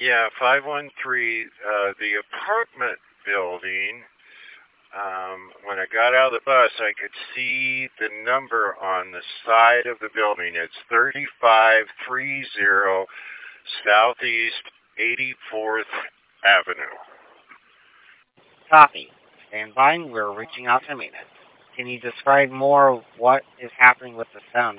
Yeah, 513, the apartment building. When I got out of the bus, I could see the number on the side of the building. It's 3530 Southeast 84th Avenue. Copy. Stand by. We're reaching out to maintenance. Can you describe more of what is happening with the sound?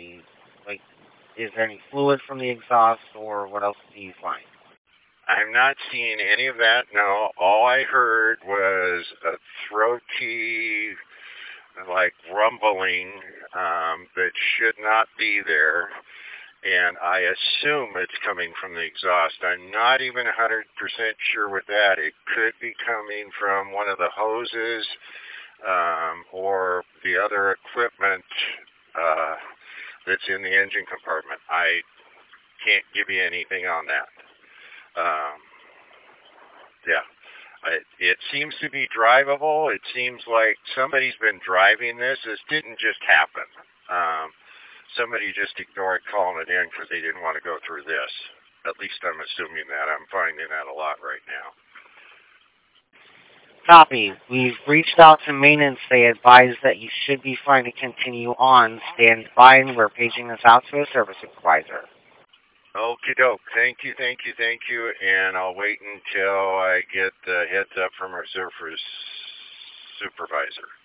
Is there any fluid from the exhaust, or what else do you find? I'm not seeing any of that, no. All I heard was a throaty, like rumbling that should not be there, and I assume it's coming from the exhaust. I'm not even 100% sure with that. It could be coming from one of the hoses or the other equipment that's in the engine compartment. I can't give you anything on that. Um, yeah. It seems to be drivable. It seems like somebody's been driving this. This didn't just happen. Somebody just ignored calling it in because they didn't want to go through this. At least I'm assuming that. I'm finding that a lot right now. Copy. We've reached out to maintenance. They advise that you should be fine to continue on. Stand by, and we're paging this out to a service supervisor. Okie doke. Thank you, thank you, thank you. And I'll wait until I get the heads up from our surface supervisor.